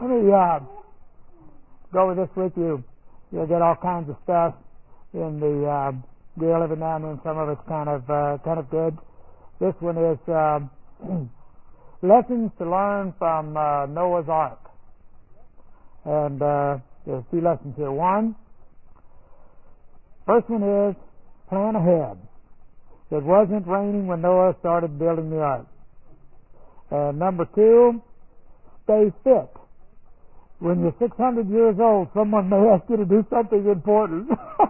Let me go over this with you. You'll get all kinds of stuff in the deal every now and then. Some of it's kind of good. This one is lessons to learn from Noah's Ark. And there's 2 lessons here. First one is plan ahead. It wasn't raining when Noah started building the ark. And number 2, stay fit. When you're 600 years old, someone may ask you to do something important.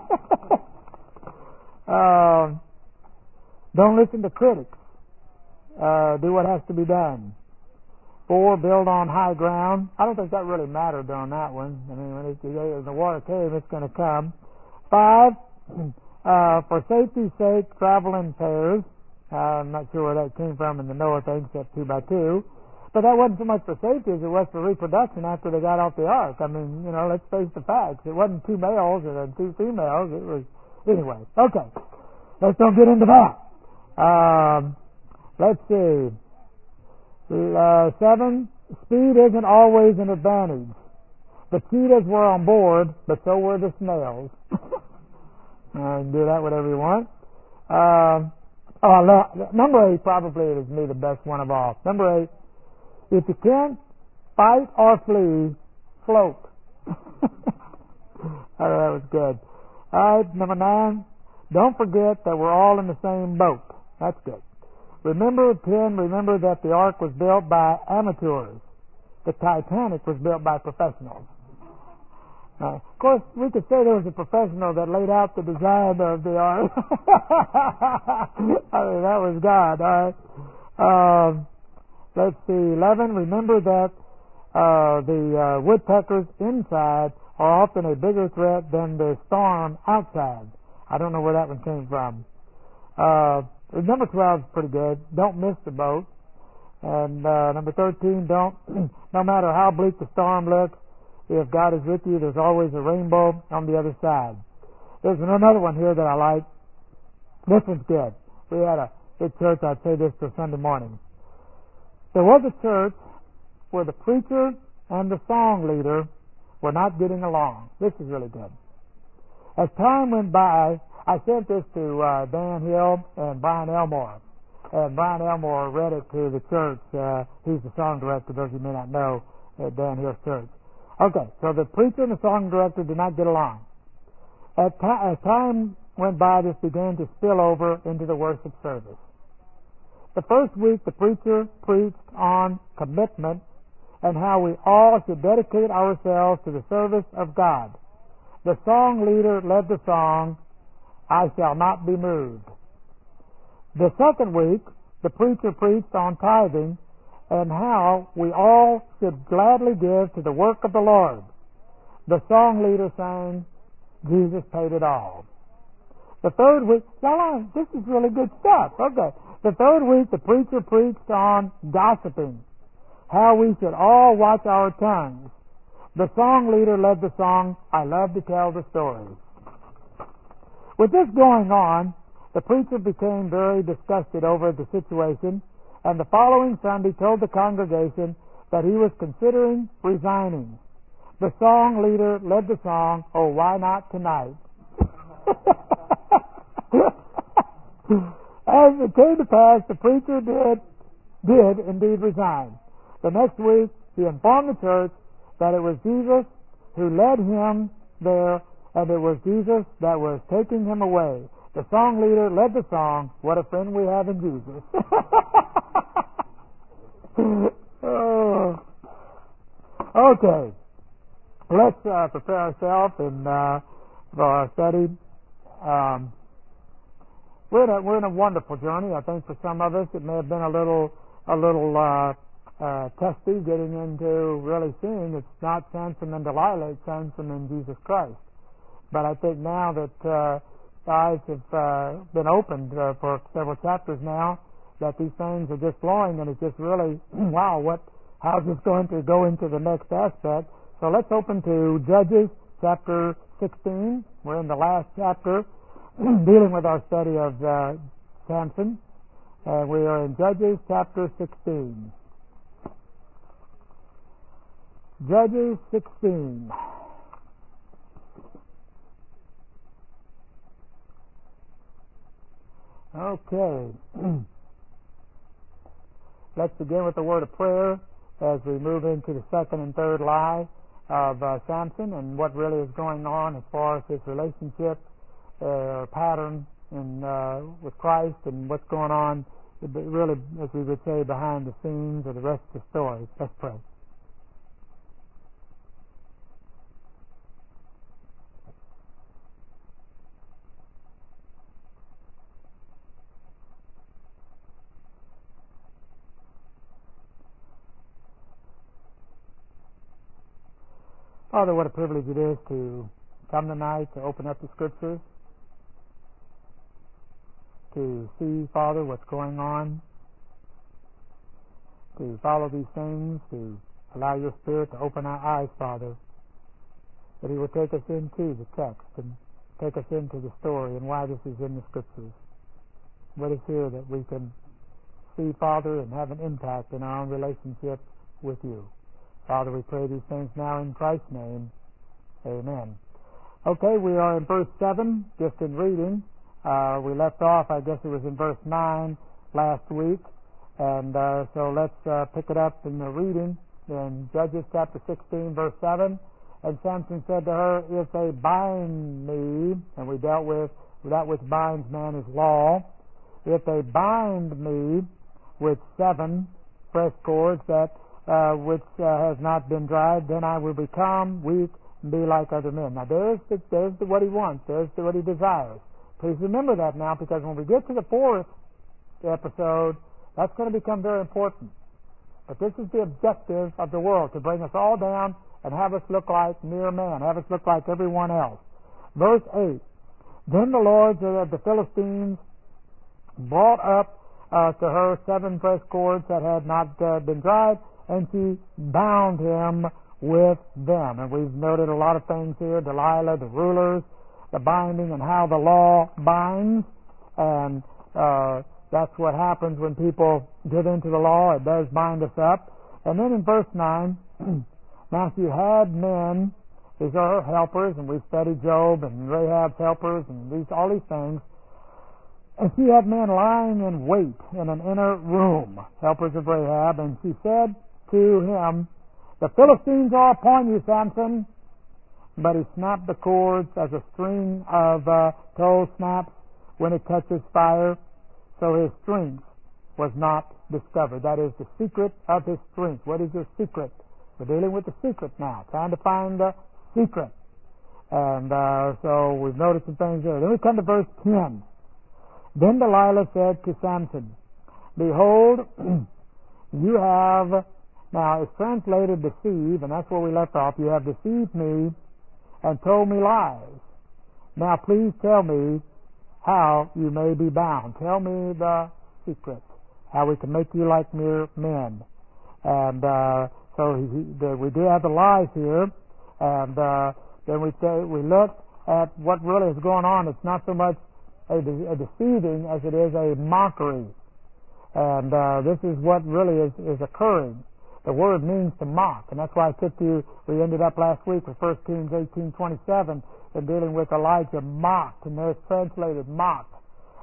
Don't listen to critics. Do what has to be done. 4, build on high ground. I don't think that really mattered on that one. I mean, when the water came, it's going to come. 5, for safety's sake, travel in pairs. I'm not sure where that came from in the Noah thing, except 2 by 2. But that wasn't so much for safety as it was for reproduction after they got off the ark. I mean, let's face the facts. It wasn't 2 males and then 2 females. It was, anyway. Okay. Let's don't get into that. Let's see. 7, speed isn't always an advantage. The cheetahs were on board, but so were the snails. You can do that whatever you want. Number 8 probably is me the best one of all. Number 8, if you can't fight or flee, float. That was good. All right, number 9, don't forget that we're all in the same boat. That's good. Remember that the ark was built by amateurs. The Titanic was built by professionals. Of course, we could say there was a professional that laid out the design of the ark. I mean, that was God. All right. Let's see. 11. Remember that the woodpeckers inside are often a bigger threat than the storm outside. I don't know where that one came from. Number 12 is pretty good. Don't miss the boat. And number 13. No matter how bleak the storm looks, if God is with you, there's always a rainbow on the other side. There's another one here that I like. This one's good. We had a big church. I'd say this till Sunday morning. There was a church where the preacher and the song leader were not getting along. This is really good. As time went by, I sent this to Dan Hill and Brian Elmore. And Brian Elmore read it to the church. He's the song director, those of you may not know, at Dan Hill's church. Okay, so the preacher and the song director did not get along. As time went by, this began to spill over into the worship service. The first week, the preacher preached on commitment and how we all should dedicate ourselves to the service of God. The song leader led the song, I Shall Not Be Moved. The second week, the preacher preached on tithing and how we all should gladly give to the work of the Lord. The song leader sang, Jesus paid it all. The third week, this is really good stuff. Okay. The third week, the preacher preached on gossiping, how we should all watch our tongues. The song leader led the song, I Love to Tell the Stories. With this going on, the preacher became very disgusted over the situation, and the following Sunday told the congregation that he was considering resigning. The song leader led the song, Oh, Why Not Tonight? As it came to pass, the preacher did indeed resign. The next week, he informed the church that it was Jesus who led him there, and it was Jesus that was taking him away. The song leader led the song, What a Friend We Have in Jesus. Oh. Okay. Let's prepare ourselves for our study. We're in a wonderful journey. I think for some of us it may have been a little testy getting into really seeing it's not Samson and Delilah, it's Samson and Jesus Christ. But I think now that the eyes have been opened for several chapters now, that these things are just flowing, and it's just really, wow, how's this going to go into the next aspect? So let's open to Judges chapter 16. We're in the last chapter dealing with our study of Samson. We are in Judges chapter 16. Judges 16. Okay. Let's begin with a word of prayer as we move into the second and third lie of Samson and what really is going on as far as his relationship pattern with Christ and what's going on, really, as we would say, behind the scenes of the rest of the story. Let's pray. Father, what a privilege it is to come tonight to open up the Scriptures, to see, Father, what's going on, to follow these things, to allow your Spirit to open our eyes, Father, that He will take us into the text and take us into the story and why this is in the Scriptures. What is here that we can see, Father, and have an impact in our own relationship with you. Father, we pray these things now in Christ's name. Amen. Okay, we are in verse 7, just in reading. We left off, I guess it was in verse 9 last week. And so let's pick it up in the reading in Judges chapter 16, verse 7. And Samson said to her, if they bind me, and we dealt with that which binds man is law, if they bind me with 7 fresh cords that which has not been dried, then I will become weak and be like other men. Now there's what he wants. There's what he desires. Please remember that now, because when we get to the 4th episode, that's going to become very important. But this is the objective of the world, to bring us all down and have us look like mere man, have us look like everyone else. Verse 8, then the lords of the Philistines brought up to her 7 fresh cords that had not been dried, and she bound him with them. And we've noted a lot of things here, Delilah, the rulers, the binding, and how the law binds. And that's what happens when people get into the law. It does bind us up. And then in verse 9, now she had men, these are her helpers, and we've studied Job and Rahab's helpers and all these things. And she had men lying in wait in an inner room, helpers of Rahab, and she said to him, the Philistines are upon you, Samson. But he snapped the cords as a string of tow snaps when it touches fire, so his strength was not discovered. That is the secret of his strength. What is your secret? We're dealing with the secret now, trying to find the secret. And so we've noticed some things there. Then we come to verse 10. Then Delilah said to Samson, behold, you have, now it's translated deceive, and that's where we left off. You have deceived me and told me lies. Now please tell me how you may be bound. Tell me the secret, how we can make you like mere men. And so we do have the lies here, and then we look at what really is going on. It's not so much a deceiving as it is a mockery. And this is what really is occurring. The word means to mock, and that's why I took you, we ended up last week with 1 Kings 18:27 in dealing with Elijah mocked, and there's translated mocked.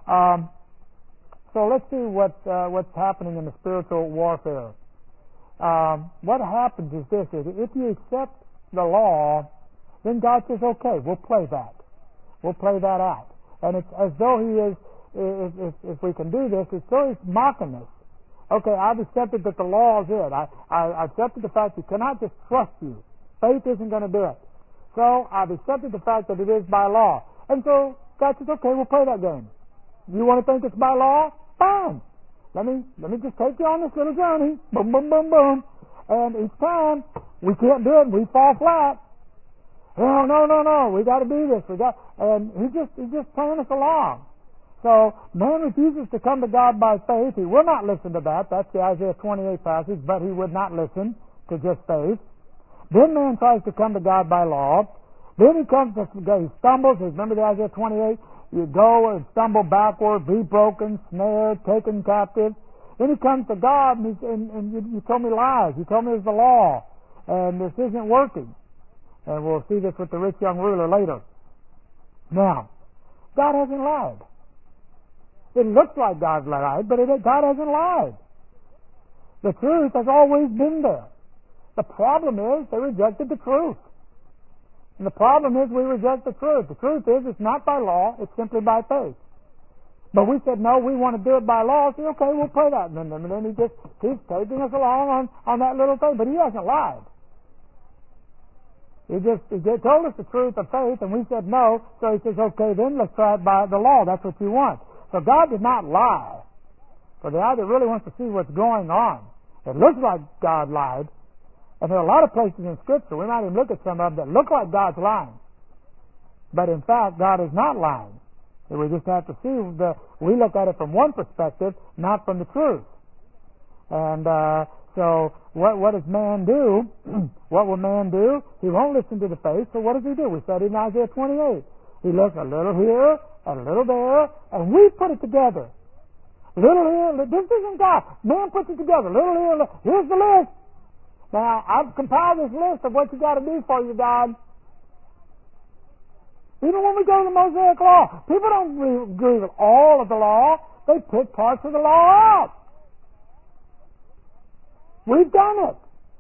So let's see what's happening in the spiritual warfare. What happens is this, is if you accept the law, then God says, okay, we'll play that. We'll play that out. And it's as though He is, if we can do this, it's though He's mocking us. Okay, I've accepted that the law is it. I accepted the fact you cannot just trust you. Faith isn't going to do it. So I've accepted the fact that it is by law. And so God says, okay, we'll play that game. You want to think it's by law? Fine. Let me just take you on this little journey. Boom, boom, boom, boom. And each time we can't do it and we fall flat. Oh, no. We got to do this. And he's just playing us along. So man refuses to come to God by faith. He will not listen to that. That's the Isaiah 28 passage. But he would not listen to just faith. Then man tries to come to God by law. Then he stumbles. Remember the Isaiah 28? You go and stumble backward, be broken, snared, taken captive. Then he comes to God and you told me lies. You told me it's the law. and this isn't working. And we'll see this with the rich young ruler later. Now, God hasn't lied. It looks like God's lied, but God hasn't lied. The truth has always been there. The problem is they rejected the truth. And the problem is we reject the truth. The truth is it's not by law, it's simply by faith. But we said, no, we want to do it by law. So, okay, we'll pray that. And then he just keeps taking us along on that little thing. But he hasn't lied. He told us the truth of faith, and we said no. So he says, okay, then let's try it by the law. That's what you want. So God did not lie. For the eye that really wants to see what's going on. It looks like God lied. And there are a lot of places in Scripture, we might even look at some of them, that look like God's lying. But in fact, God is not lying. We just have to see we look at it from one perspective, not from the truth. And so what does man do? What will man do? He won't listen to the faith, so what does he do? We said in Isaiah 28. He looks a little here, a little there, and we put it together. Little here, this isn't God. Man puts it together. Little here, here's the list. Now, I've compiled this list of what you got to do for you, God. Even when we go to the Mosaic Law, people don't agree with all of the law. They pick parts of the law out. We've done it.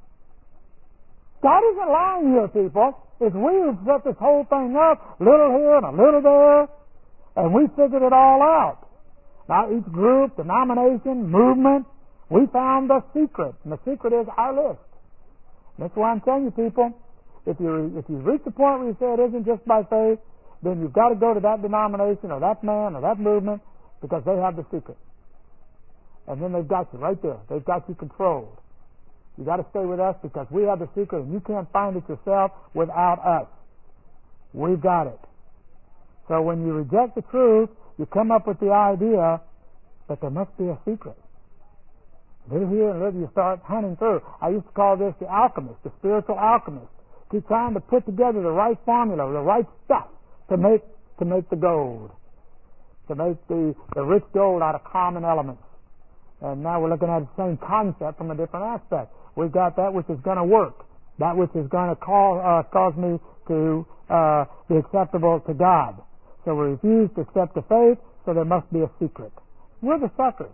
God isn't lying here, people. It's we who set this whole thing up, little here and a little there, and we figured it all out. Now, each group, denomination, movement, we found the secret, and the secret is our list. And that's why I'm telling you, people, if you reach the point where you say it isn't just by faith, then you've got to go to that denomination or that man or that movement because they have the secret. And then they've got you right there. They've got you controlled. You've got to stay with us because we have the secret and you can't find it yourself without us. We've got it. So when you reject the truth, you come up with the idea that there must be a secret. Little here and little you start hunting through. I used to call this the alchemist, the spiritual alchemist. Keep trying to put together the right formula, the right stuff to make the gold, to make the rich gold out of common elements. And now we're looking at the same concept from a different aspect. We've got that which is going to work, that which is going to cause me to be acceptable to God. So we refuse to accept the faith, so there must be a secret. We're the suckers.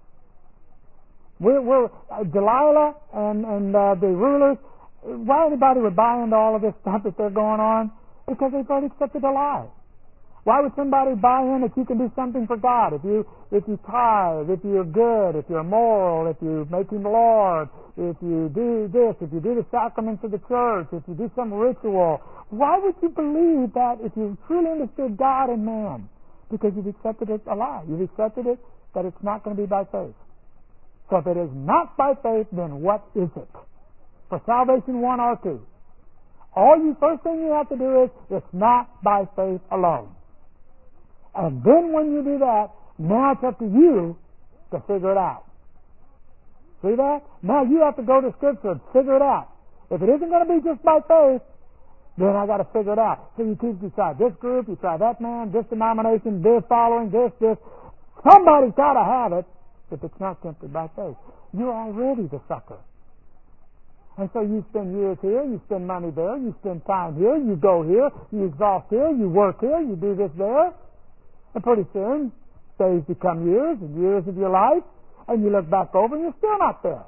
We're Delilah and the rulers. Why anybody would buy into all of this stuff that they're going on? Because they've already accepted a lie. Why would somebody buy in if you can do something for God? If you tithe, if you're good, if you're moral, if you make Him Lord, if you do this, if you do the sacraments of the church, if you do some ritual, why would you believe that if you truly understood God and man? Because you've accepted it a lie. You've accepted it that it's not going to be by faith. So if it is not by faith, then what is it? For salvation 1 or 2. First thing you have to do is, it's not by faith alone. And then when you do that, now it's up to you to figure it out. See that? Now you have to go to Scripture and figure it out. If it isn't going to be just by faith, then I got to figure it out. So you try this group, you try that man, this denomination, this following, this. Somebody's got to have it if it's not simply by faith. You're already the sucker. And so you spend years here, you spend money there, you spend time here, you go here, you exhaust here, you work here, you do this there. And pretty soon, days become years and years of your life, and you look back over and you're still not there.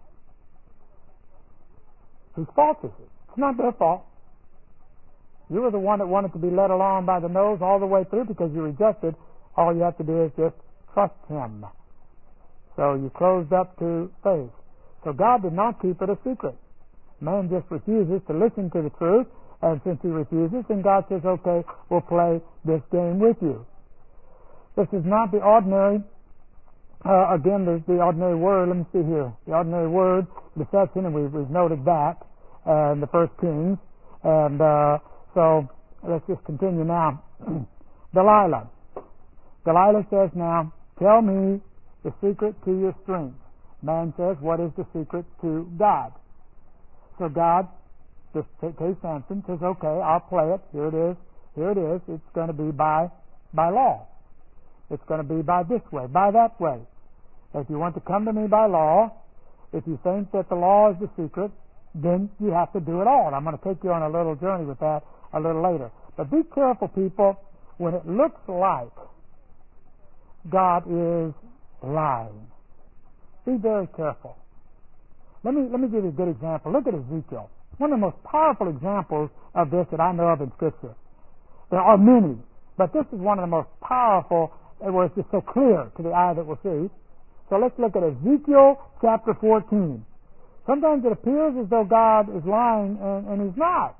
Whose fault is it? It's not their fault. You were the one that wanted to be led along by the nose all the way through because you rejected. All you have to do is just trust Him. So you closed up to faith. So God did not keep it a secret. Man just refuses to listen to the truth, and since he refuses, then God says, okay, we'll play this game with you. This is not the ordinary, again, there's the ordinary word, let me see here, the ordinary word, deception, and we've noted that in the 1 Kings, and so let's just continue now. Delilah says now, tell me the secret to your strength. Man says, what is the secret to God? So God, just take Samson, says, okay, I'll play it. Here it is. It's going to be by law. It's going to be by this way, by that way. If you want to come to me by law, if you think that the law is the secret, then you have to do it all. And I'm going to take you on a little journey with that a little later. But be careful, people, when it looks like God is lying. Be very careful. Let me give you a good example. Look at Ezekiel. One of the most powerful examples of this that I know of in Scripture. There are many, but this is one of the most powerful where it's just so clear to the eye that will see. So let's look at Ezekiel chapter 14. Sometimes it appears as though God is lying, and He's not.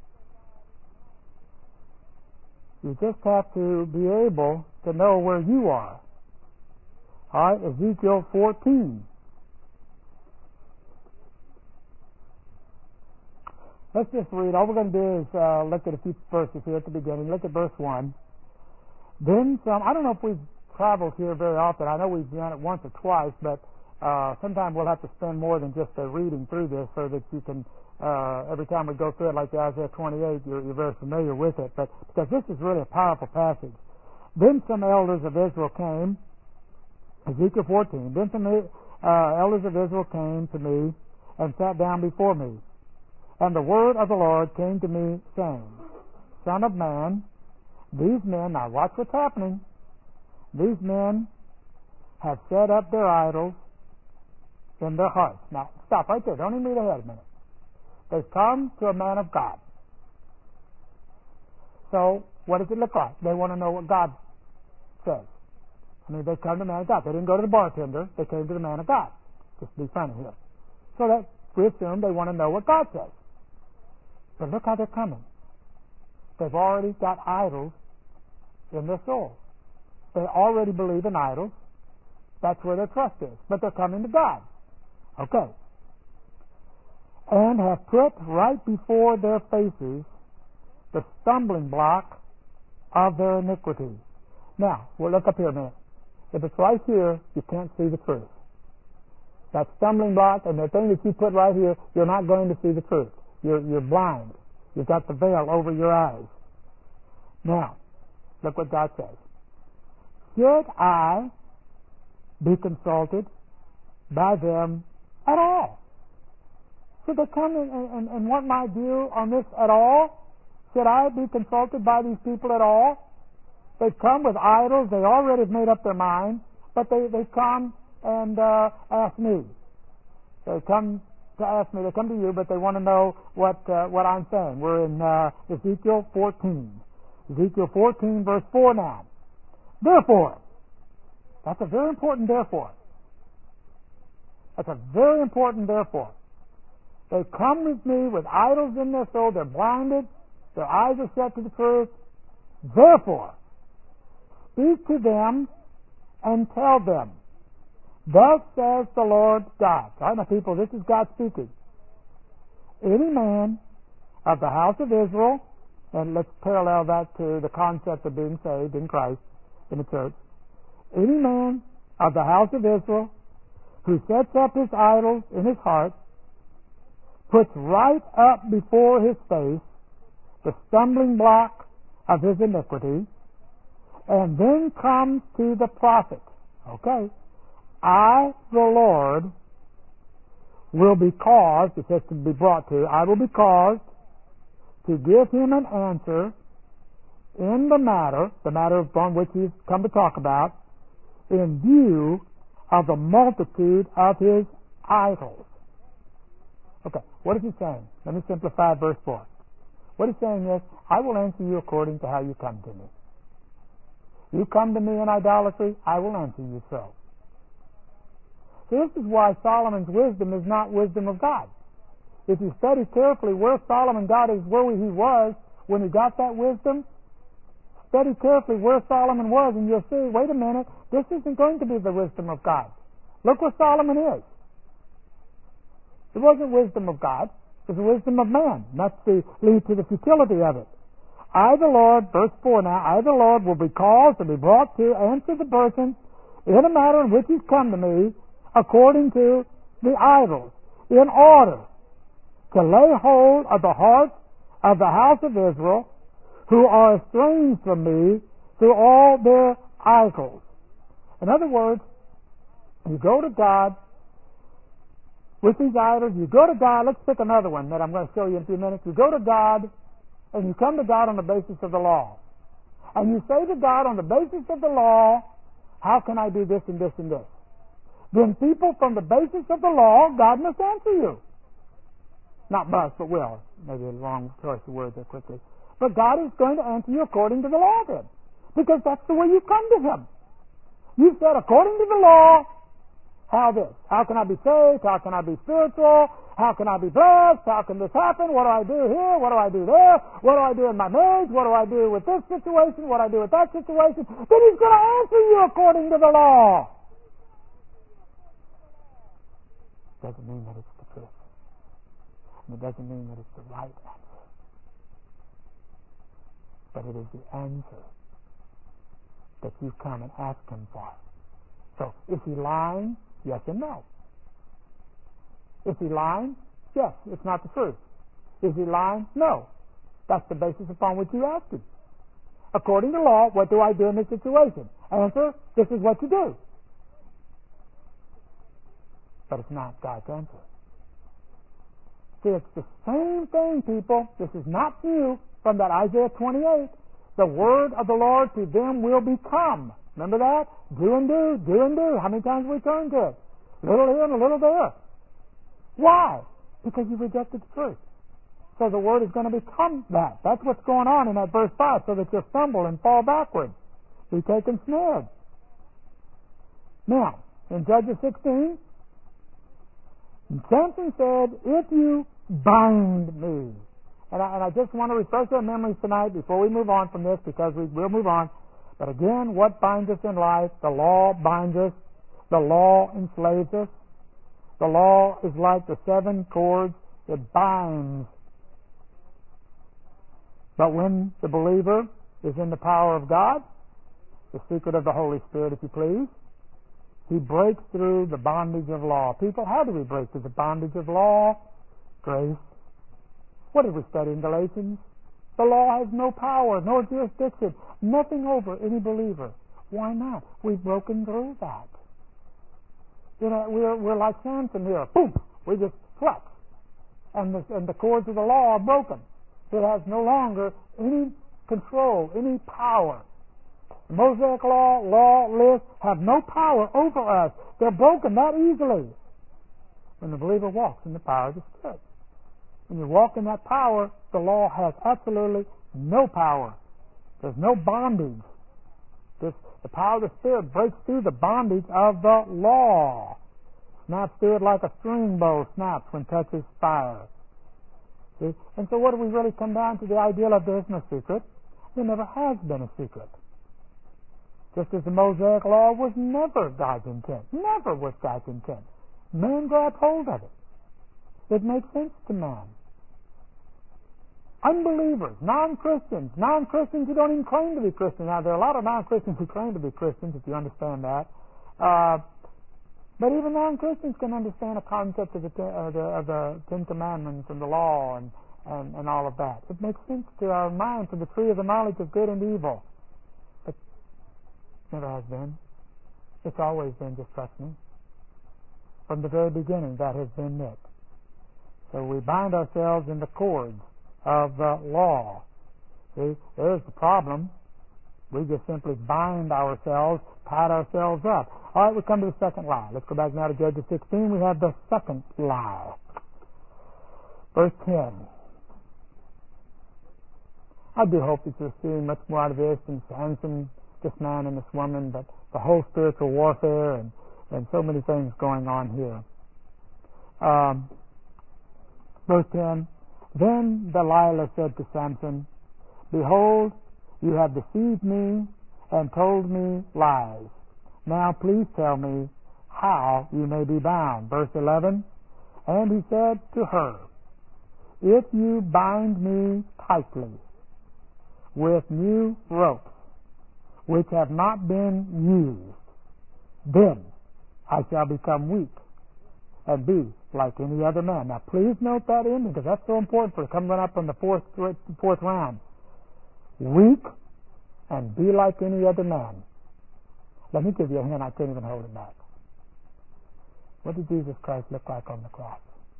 You just have to be able to know where you are. All right, Ezekiel 14. Let's just read. All we're going to do is look at a few verses here at the beginning. Look at verse 1. Then some. I don't know if we've traveled here very often. I know we've done it once or twice, but sometime we'll have to spend more than just reading through this so that you can, every time we go through it, like the Isaiah 28, you're very familiar with it. But because this is really a powerful passage. Then some elders of Israel came, Ezekiel 14, then some elders of Israel came to me and sat down before me. And the word of the Lord came to me, saying, Son of man, these men, now watch what's happening, these men have set up their idols in their hearts. Now, stop right there. Don't even read ahead a minute. They've come to a man of God. So, what does it look like? They want to know what God says. I mean, they come to the man of God. They didn't go to the bartender. They came to the man of God. Just be funny here. So that we assume they want to know what God says. But look how they're coming. They've already got idols in their soul. They already believe in idols. That's where their trust is. But they're coming to God. Okay. And have put right before their faces the stumbling block of their iniquity. Now, we'll look up here a minute. If it's right here, you can't see the truth. That stumbling block and the thing that you put right here, you're not going to see the truth. You're blind. You've got the veil over your eyes. Now, look what God says. Should I be consulted by them at all? Should they come and want my view on this at all? Should I be consulted by these people at all? They've come with idols. They already have made up their mind, but they come and ask me. They come to ask me. They come to you, but they want to know what I'm saying. We're in Ezekiel 14. Ezekiel 14, verse 4 now. Therefore, that's a very important therefore. That's a very important therefore. They come with me with idols in their soul. They're blinded. Their eyes are shut to the truth. Therefore, speak to them and tell them, Thus says the Lord God. All right, my people, this is God speaking. Any man of the house of Israel, and let's parallel that to the concept of being saved in Christ, in the church. Any man of the house of Israel who sets up his idols in his heart, puts right up before his face the stumbling block of his iniquity, and then comes to the prophet. Okay. I, the Lord, will be caused, it says to be brought to, I will be caused to give him an answer in the matter upon which he's come to talk about, in view of the multitude of his idols. Okay, what is he saying? Let me simplify verse 4. What he's saying is, I will answer you according to how you come to me. You come to me in idolatry, I will answer you so. So this is why Solomon's wisdom is not wisdom of God. If you study carefully where Solomon got his, where he was when he got that wisdom, study carefully where Solomon was and you'll see, wait a minute, this isn't going to be the wisdom of God. Look where Solomon is. It wasn't wisdom of God. It was the wisdom of man. And that's the lead to the futility of it. I, the Lord, verse 4 now, I, the Lord, will be caused to be brought to answer the person in a matter in which he's come to me according to the idols, in order to lay hold of the hearts of the house of Israel who are estranged from me through all their idols. In other words, you go to God with these idols. You go to God. Let's pick another one that I'm going to show you in a few minutes. You go to God, and you come to God on the basis of the law. And you say to God on the basis of the law, how can I do this and this and this? Then people from the basis of the law, God must answer you. Not must, but will. Maybe a wrong choice of words there quickly. But God is going to answer you according to the law then. Because that's the way you come to Him. You said, according to the law, how this? How can I be saved? How can I be spiritual? How can I be blessed? How can this happen? What do I do here? What do I do there? What do I do in my marriage? What do I do with this situation? What do I do with that situation? Then He's going to answer you according to the law. Doesn't mean that it's the truth. And it doesn't mean that it's the right answer. But it is the answer that you come and ask Him for. So, is He lying? Yes and no. Is He lying? Yes, it's not the truth. Is He lying? No. That's the basis upon which you ask Him. According to law, what do I do in this situation? Answer, this is what you do. But it's not God's answer. See, it's the same thing, people. This is not new from that Isaiah 28. The word of the Lord to them will become. Remember that? Do and do, do and do. How many times we turn to it? A little here and a little there. Why? Because you rejected the truth. So the word is going to become that. That's what's going on in that verse 5, so that you'll stumble and fall backwards. Be taken snared. Now, in Judges 16, Samson said, if you bind me. And I just want to refresh our memories tonight before we move on from this, because we will move on. But again, what binds us in life? The law binds us. The law enslaves us. The law is like the 7 cords. It binds. But when the believer is in the power of God, the secret of the Holy Spirit, if you please, he breaks through the bondage of law. People, how do we break through the bondage of law? Grace. What did we study in Galatians? The law has no power, no jurisdiction, nothing over any believer. Why not? We've broken through that. You know, we're like Samson here. Boom! We just flex. And the cords of the law are broken. It has no longer any control, any power. The Mosaic law lists have no power over us. They're broken that easily. When the believer walks in the power of the Spirit. When you walk in that power, the law has absolutely no power. There's no bondage. The power of the Spirit breaks through the bondage of the law. Snaps through it like a string bow snaps when touches fire. See? And so what do we really come down to? The idea of there's no secret. There never has been a secret. Just as the Mosaic law was never God's intent. Never was God's intent. Man grabbed hold of it. It makes sense to man. Unbelievers, non-Christians who don't even claim to be Christians. Now, there are a lot of non-Christians who claim to be Christians, if you understand that. But even non-Christians can understand a concept of the Ten Commandments and the law and all of that. It makes sense to our minds, to the tree of the knowledge of good and evil. But it never has been. It's always been, just trust me. From the very beginning, that has been it. So we bind ourselves in the cords of the law. See, there's the problem. We just simply bind ourselves, tie ourselves up. All right, we come to the second lie. Let's go back now to Judges 16. We have the second lie. Verse 10. I do hope that you're seeing much more out of this than Samson, this man and this woman, but the whole spiritual warfare and so many things going on here. Verse 10, Then Delilah said to Samson, Behold, you have deceived me and told me lies. Now please tell me how you may be bound. Verse 11, And he said to her, If you bind me tightly with new ropes, which have not been used, then I shall become weak and be like any other man. Now please note that ending, because that's so important for coming up on the fourth round. Weak and be like any other man. Let me give you a hint. I can't even hold it back. What did Jesus Christ look like on the cross?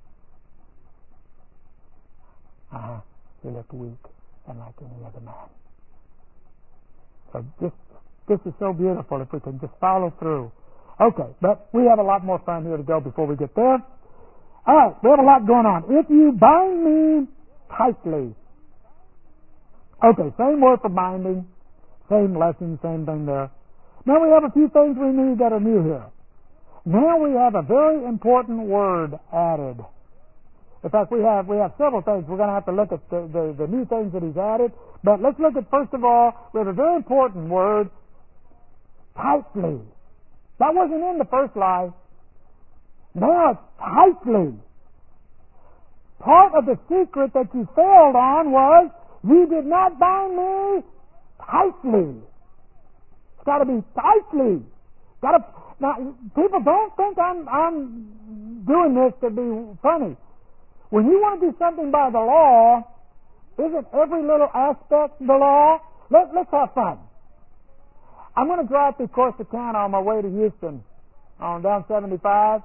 He looked weak and like any other man. So this is so beautiful if we can just follow through. Okay, but we have a lot more fun here to go before we get there. All right, we have a lot going on. If you bind me tightly. Okay, same word for binding, same lesson, same thing there. Now we have a few things we need that are new here. Now we have a very important word added. In fact, we have several things. We're going to have to look at the new things that he's added. But let's look at, first of all, we have a very important word, tightly. That wasn't in the first lie. Now it's tightly. Part of the secret that you failed on was you did not bind me tightly. It's got to be tightly. Now, people don't think I'm doing this to be funny. When you want to do something by the law, isn't every little aspect the law? Let's have fun. I'm going to drive through Corsicana on my way to Houston on down 75.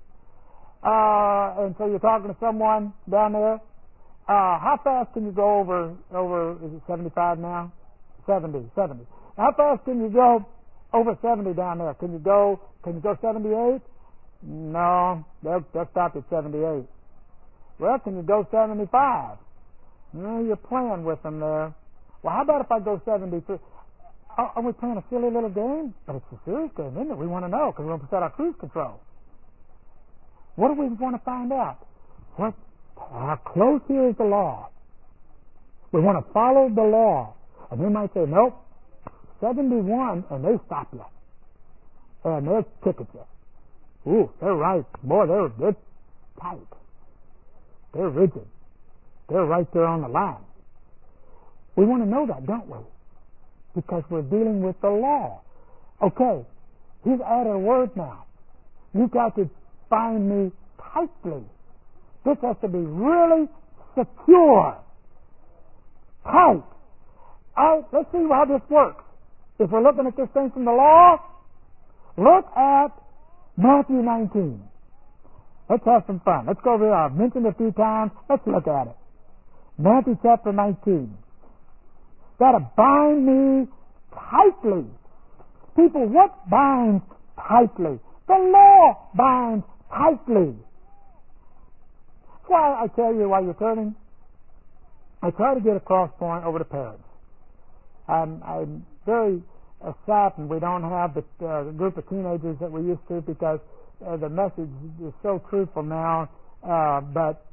And so you're talking to someone down there. How fast can you go over, is it 75 now? 70. How fast can you go over 70 down there? Can you go 78? No, they'll stop at 78. Well, can you go 75? No, you're playing with them there. Well, how about if I go 73? Are we playing a silly little game? But it's a serious game, isn't it? We want to know because we want to set our cruise control. What do we want to find out? How close here is the law? We want to follow the law. And they might say, nope, 71, and they stop you. And they'll ticket you. Ooh, they're right. Boy, they're tight. They're rigid. They're right there on the line. We want to know that, don't we? Because we're dealing with the law. Okay, he's added a word now. You've got to bind me tightly. This has to be really secure. Tight. All right, let's see how this works. If we're looking at this thing from the law, look at Matthew 19. Let's have some fun. Let's go over here. I've mentioned it a few times. Let's look at it. Matthew chapter 19. Got to bind me tightly. People, what binds tightly? The law binds tightly. That's why I tell you while you're turning, I try to get a cross point over to parents. I'm very saddened we don't have the group of teenagers that we used to because the message is so truthful now. But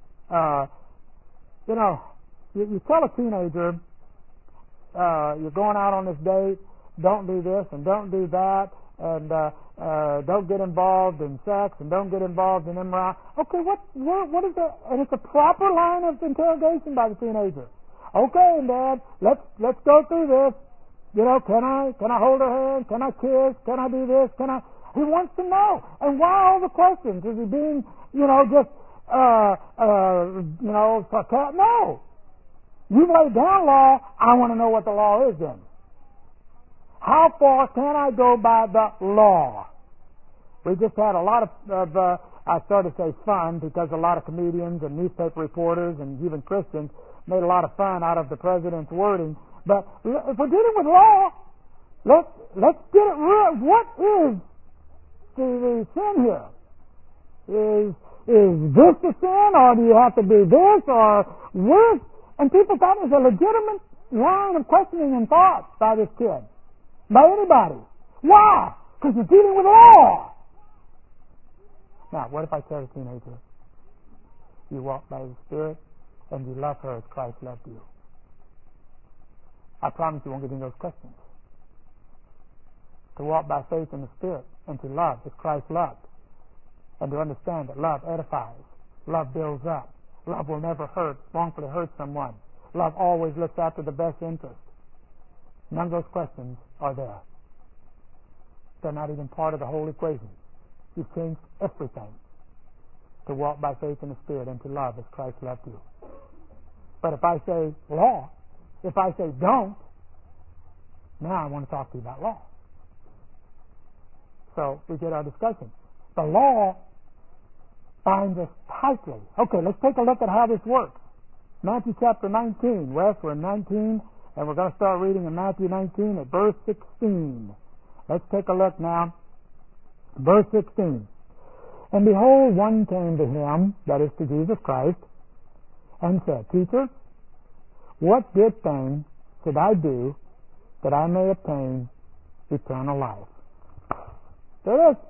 you tell a teenager, you're going out on this date, don't do this and don't do that, and don't get involved in sex and don't get involved in immorality. Okay, what is that? And it's a proper line of interrogation by the teenager. Okay, Dad, let's go through this. Can I hold her hand? Can I kiss? Can I do this? He wants to know. And why all the questions? Is he being, sarcastic? No. You lay down law, I want to know what the law is then. How far can I go by the law? We just had a lot of I started to say fun because a lot of comedians and newspaper reporters and even Christians made a lot of fun out of the president's wording. But if we're dealing with law, let's get it real. What is the sin here? Is this the sin, or do you have to do this, or where's? And people thought it was a legitimate line of questioning and thought by this kid, by anybody. Why? Because you're dealing with law. Now, what if I tell a teenager, you walk by the Spirit and you love her as Christ loved you? I promise you won't get any of those questions. To walk by faith in the Spirit and to love as Christ loved, and to understand that love edifies, love builds up, love will never wrongfully hurt someone. Love always looks after the best interest. None of those questions are there. They're not even part of the whole equation. You've changed everything to walk by faith in the Spirit and to love as Christ loved you. But if I say law, if I say don't, now I want to talk to you about law. So we get our discussion. The law binds us tightly. Okay, let's take a look at how this works. Matthew chapter 19. Wes, we're in 19, and we're going to start reading in Matthew 19 at verse 16. Let's take a look now. Verse 16. And behold, one came to him, that is to Jesus Christ, and said, Teacher, what good thing should I do that I may obtain eternal life? There it is.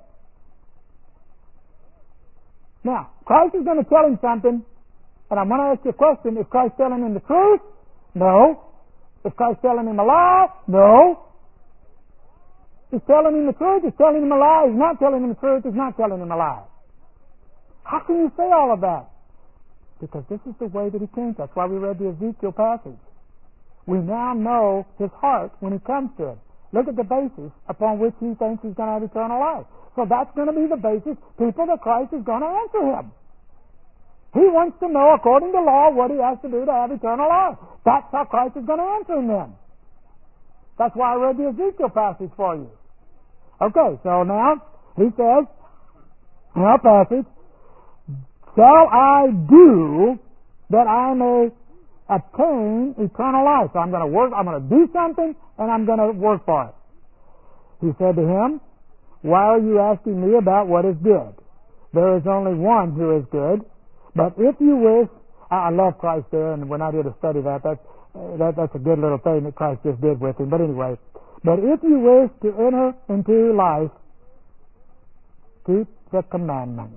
Now, Christ is going to tell him something, and I'm going to ask you a question. Is Christ telling him the truth? No. Is Christ telling him a lie? No. He's telling him the truth. He's telling him a lie. He's not telling him the truth. He's not telling him a lie. How can you say all of that? Because this is the way that he thinks. That's why we read the Ezekiel passage. We now know his heart when he comes to it. Look at the basis upon which he thinks he's going to have eternal life. So that's going to be the basis, people, that Christ is going to answer him. He wants to know, according to law, what he has to do to have eternal life. That's how Christ is going to answer him then. That's why I read the Ezekiel passage for you. Okay, so now he says, in our passage, shall I do that I may obtain eternal life? So I'm going to work, I'm going to do something, and I'm going to work for it. He said to him, why are you asking me about what is good? There is only one who is good. But if you wish, I love Christ there, and we're not here to study that. That's a good little thing that Christ just did with him. But anyway, but if you wish to enter into life, keep the commandments.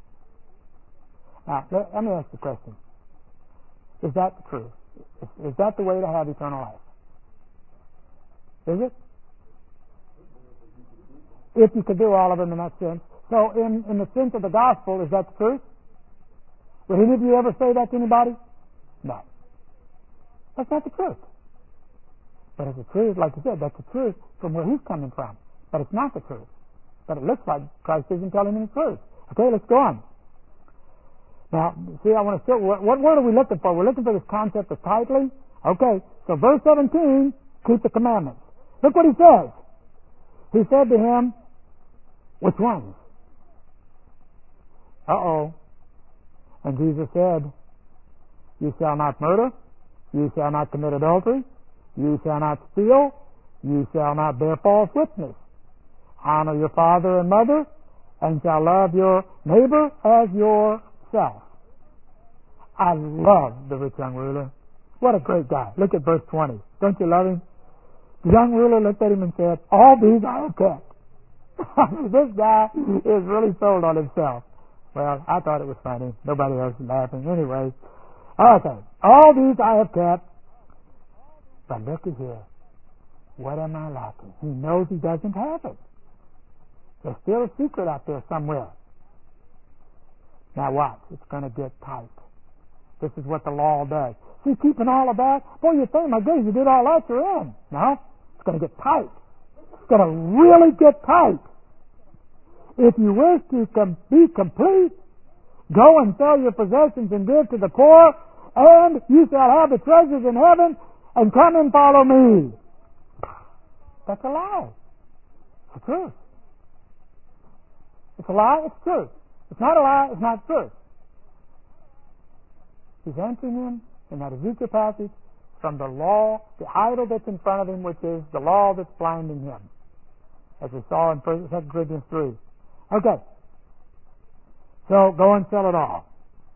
Now, let me ask you a question. Is that the truth? Is that the way to have eternal life? Is it? If you could do all of them in that sense. So in the sense of the gospel, is that the truth? Would any of you ever say that to anybody? No. That's not the truth. But it's the truth, like you said, that's the truth from where he's coming from. But it's not the truth. But it looks like Christ isn't telling him the truth. Okay, let's go on. Now, see, I want to still, what word are we looking for? We're looking for this concept of tightly. Okay, so verse 17, keep the commandments. Look what he says. He said to him, which ones? Uh-oh. And Jesus said, you shall not murder, you shall not commit adultery, you shall not steal, you shall not bear false witness. Honor your father and mother, and shall love your neighbor as yourself. I love the rich young ruler. What a great guy. Look at verse 20. Don't you love him? The young ruler looked at him and said, all these I have kept. This guy is really sold on himself. Well, I thought it was funny. Nobody else was laughing. Anyway, okay. All these I have kept. But look at here. What am I lacking? He knows he doesn't have it. There's still a secret out there somewhere. Now watch. It's going to get tight. This is what the law does. See, keeping all of that, boy, you think, my goodness, you did all that, you're in. No, it's going to get tight. It's going to really get tight. If you wish to be complete, go and sell your possessions and give to the poor, and you shall have the treasures in heaven, and come and follow me. That's a lie. It's the truth. It's a lie, it's true. It's not a lie, it's not true. He's answering him in that Ezekiel passage from the law, the idol that's in front of him, which is the law that's blinding him, as we saw in 2 Corinthians 3. Okay. So go and sell it all.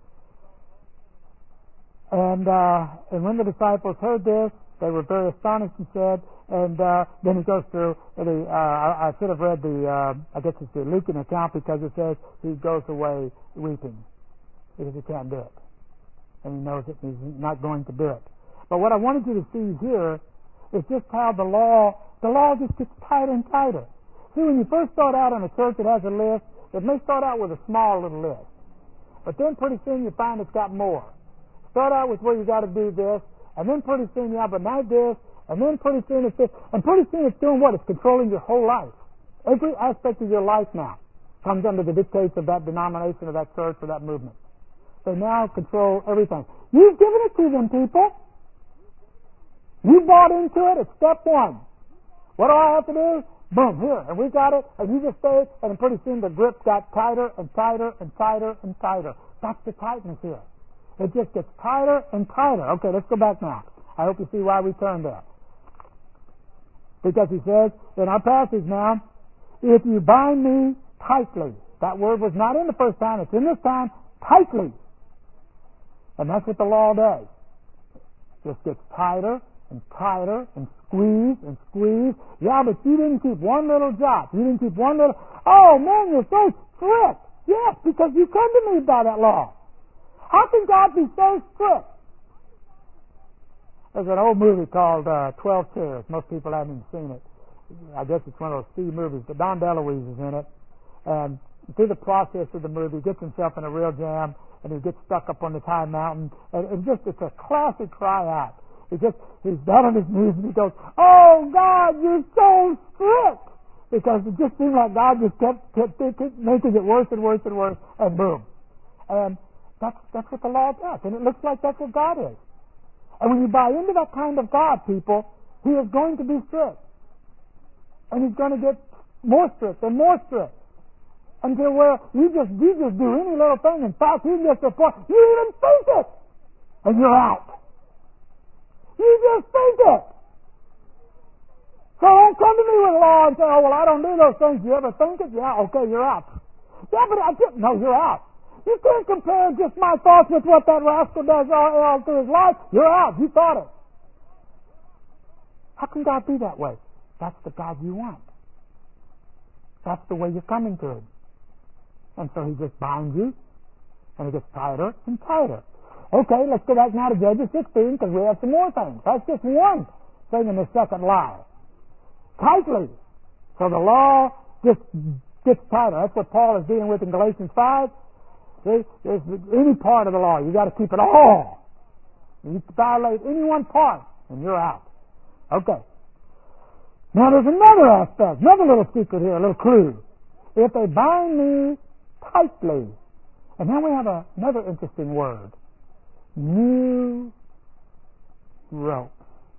And when the disciples heard this, they were very astonished and said, and then he goes through, I should have read I guess it's the Lucan account, because it says he goes away weeping because he can't do it. And he knows that he's not going to do it. But what I wanted you to see here is just how the law just gets tighter and tighter. See, when you first start out in a church that has a list, it may start out with a small little list. But then pretty soon you find it's got more. Start out with where you got to do this, and then pretty soon you have a night this, and then pretty soon it's this, and pretty soon it's doing what? It's controlling your whole life. Every aspect of your life now comes under the dictates of that denomination or that church or that movement. They now control everything. You've given it to them, people. You bought into it. It's step one. What do I have to do? Boom, here, and we got it, and you just stay, and pretty soon the grip got tighter and tighter and tighter and tighter. That's the tightness here. It just gets tighter and tighter. Okay, let's go back now. I hope you see why we turned there. Because he says in our passage now, if you bind me tightly. That word was not in the first time, it's in this time, tightly. And that's what the law does. It just gets tighter and tighter and squeeze and squeeze. Yeah, but you didn't keep one little jot. You didn't keep one little... Oh, man, you're so strict. Yes, because you come to me by that law. How can God be so strict? There's an old movie called 12 Chairs. Most people haven't even seen it. I guess it's one of those C movies, but Don DeLuise is in it. And through the process of the movie, he gets himself in a real jam, and he gets stuck up on this high mountain. And it's a classic cry out. He's down on his knees, and he goes, "Oh, God, you're so strict!" Because it just seemed like God just kept making it worse and worse and worse, and boom. And that's what the law does. And it looks like that's what God is. And when you buy into that kind of God, people, He is going to be strict. And He's going to get more strict and more strict. Until where you just do any little thing. In fact, you get to the point, you even think it! And you're out. You just think it! So don't come to me with law and say, "Oh, well, I don't do those things." You ever think it? Yeah, okay, you're out. Yeah, but I didn't. No, you're out. You can't compare just my thoughts with what that rascal does all through his life. You're out. You thought it. How can God be that way? That's the God you want. That's the way you're coming to Him. And so He just binds you, and it gets tighter and tighter. Okay, let's go back now to Judges 16, because we have some more things. That's just one thing in the second lie. Tightly. So the law just gets tighter. That's what Paul is dealing with in Galatians 5. See, there's any part of the law, you got to keep it all. You violate any one part, and you're out. Okay. Now there's another aspect, another little secret here, a little clue. If they bind me tightly, and now we have another interesting word. New rope.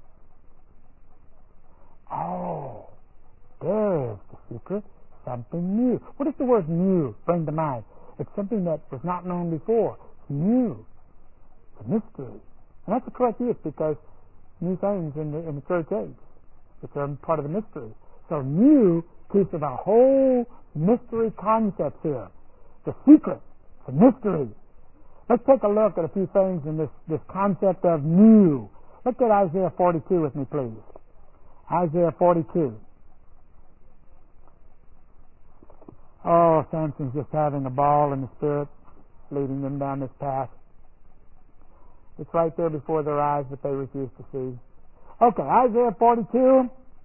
Oh, there's the secret. Something new. What does the word new bring to mind? It's something that was not known before. It's new. It's a mystery. And that's the correct use, because new things in the church age, which are part of the mystery. So new keeps of a whole mystery concept here. The secret. It's a mystery. Let's take a look at a few things in this concept of new. Look at Isaiah 42 with me, please. Isaiah 42. Oh, Samson's just having a ball in the Spirit, leading them down this path. It's right there before their eyes, but they refuse to see. Okay, Isaiah 42.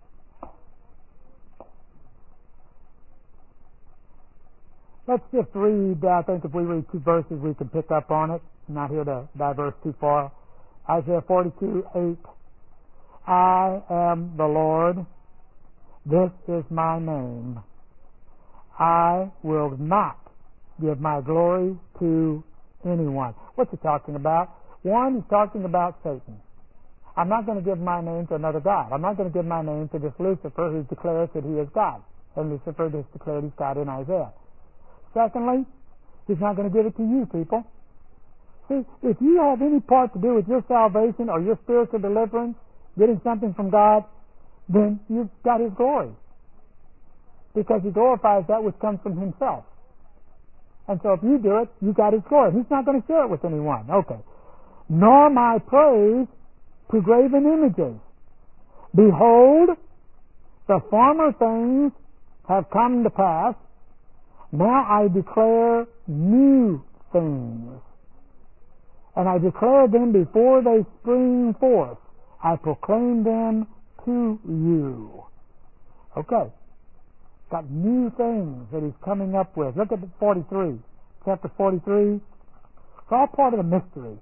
Let's just read, I think if we read 2 verses we can pick up on it. I'm not here to diverse too far. Isaiah 42:8. I am the Lord. This is my name. I will not give my glory to anyone. What's he talking about? One, he's talking about Satan. I'm not going to give my name to another God. I'm not going to give my name to this Lucifer who declares that he is God. And Lucifer just declared he's God in Isaiah. Secondly, he's not going to give it to you, people. See, if you have any part to do with your salvation or your spiritual deliverance, getting something from God, then you've got His glory. Because He glorifies that which comes from Himself. And so if you do it, you got His glory. He's not going to share it with anyone. Okay. Nor my praise to graven images. Behold, the former things have come to pass. Now I declare new things. And I declare them before they spring forth. I proclaim them to you. Okay. Got new things that He's coming up with. Look at 43. Chapter 43. It's all part of the mystery.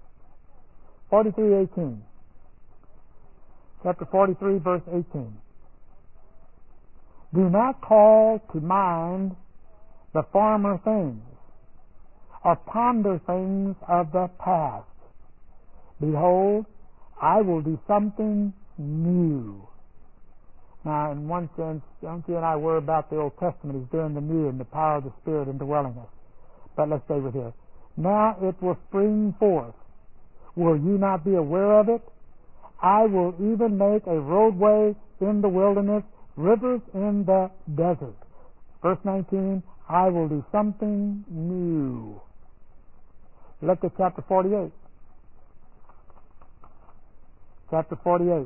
43:18. Chapter 43, verse 18. Do not call to mind the former things, or ponder things of the past. Behold, I will do something new. Now, in one sense, don't you and I worry about the Old Testament. He's doing the new and the power of the Spirit indwelling us. But let's stay with here. Now it will spring forth. Will you not be aware of it? I will even make a roadway in the wilderness, rivers in the desert. Verse 19, I will do something new. Look at chapter 48. Chapter 48.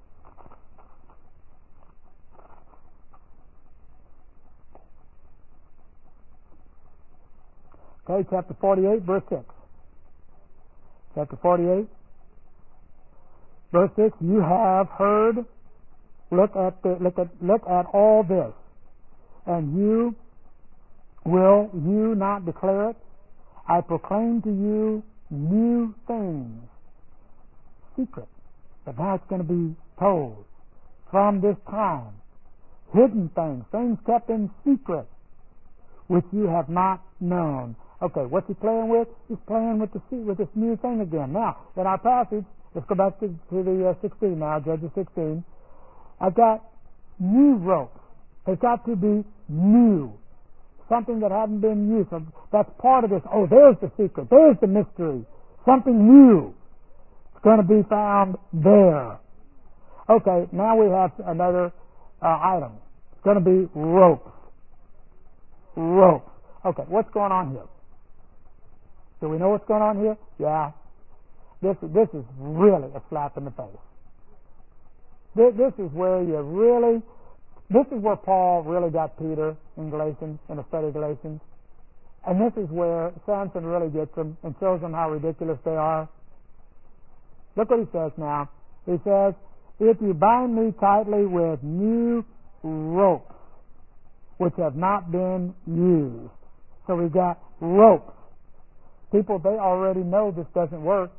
Okay, chapter 48, verse 6. Chapter 48, verse 6. You have heard. Look at all this, and will you not declare it? I proclaim to you new things, secret, but now it's going to be told from this time. Hidden things, things kept in secret, which you have not known. Okay, what's he playing with? He's playing with this new thing again. Now, in our passage, let's go back to the 16 now, Judges 16. I've got new ropes. They've got to be new. Something that hadn't been used. So that's part of this. Oh, there's the secret. There's the mystery. Something new. It's going to be found there. Okay, now we have another item. It's going to be ropes. Ropes. Okay, what's going on here? Do we know what's going on here? Yeah. This is really a slap in the face. This is where this is where Paul really got Peter in Galatians, in the study of Galatians. And this is where Samson really gets them and shows them how ridiculous they are. Look what he says now. He says, if you bind me tightly with new ropes, which have not been used. So we got ropes. People, they already know this doesn't work.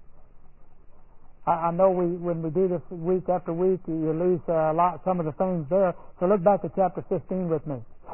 I know when we do this week after week, you lose some of the things there. So look back at chapter 15 with me.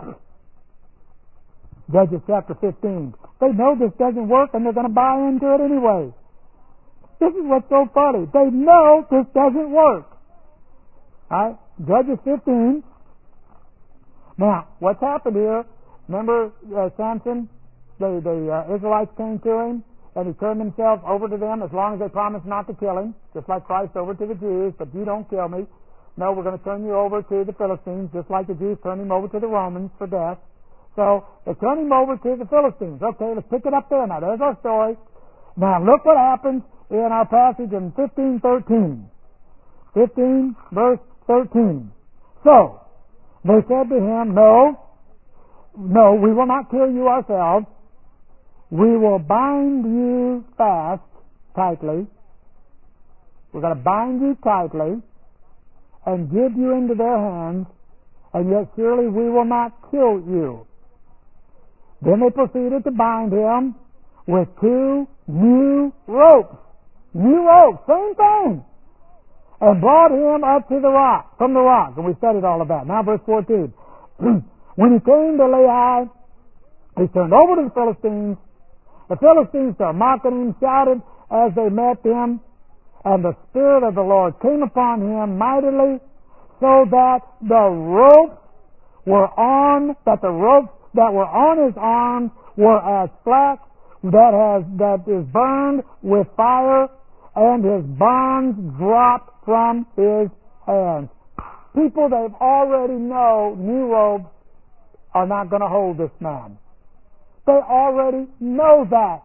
Judges chapter 15. They know this doesn't work and they're going to buy into it anyway. This is what's so funny. They know this doesn't work. Alright, Judges 15. Now, what's happened here? Remember Samson? The Israelites came to him and he turned himself over to them as long as they promised not to kill him, just like Christ over to the Jews, but you don't kill me. No, we're going to turn you over to the Philistines, just like the Jews turned him over to the Romans for death. So they turn him over to the Philistines. Okay, let's pick it up there now. There's our story. Now look what happens in our passage in 15:13. 15 verse 13. So they said to him, No, we will not kill you ourselves. We will bind you fast, tightly. We're going to bind you tightly and give you into their hands, and yet surely we will not kill you. Then they proceeded to bind him with 2 new ropes. New ropes, same thing. And brought him up to the rock, from the rock. And we studied all of that. Now verse 14. When he came to Lehi, he turned over to the Philistines. The Philistines started mocking him, shouted as they met him, and the Spirit of the Lord came upon him mightily, so that the ropes that were on his arms were as flax that is burned with fire, and his bonds dropped from his hands. People, they already know new ropes are not going to hold this man. They already know that.